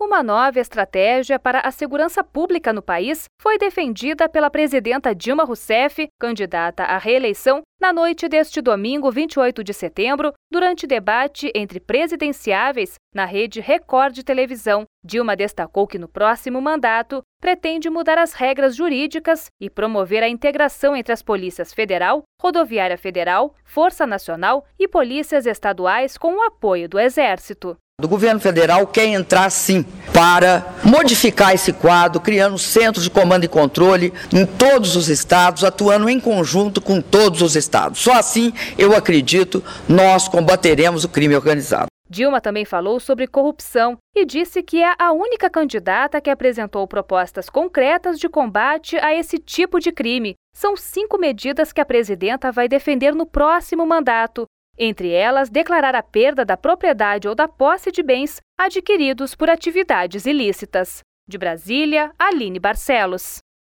Uma nova estratégia para a segurança pública no país foi defendida pela presidenta Dilma Rousseff, candidata à reeleição, na noite deste domingo, 28 de setembro, durante debate entre presidenciáveis na rede Record de televisão. Dilma destacou que no próximo mandato pretende mudar as regras jurídicas e promover a integração entre as polícias federal, rodoviária federal, Força Nacional e polícias estaduais com o apoio do Exército. O governo federal quer entrar, sim, para modificar esse quadro, criando centros de comando e controle em todos os estados, atuando em conjunto com todos os estados. Só assim, eu acredito, nós combateremos o crime organizado. Dilma também falou sobre corrupção e disse que é a única candidata que apresentou propostas concretas de combate a esse tipo de crime. São 5 medidas que a presidenta vai defender no próximo mandato. Entre elas, declarar a perda da propriedade ou da posse de bens adquiridos por atividades ilícitas. De Brasília, Aline Barcelos.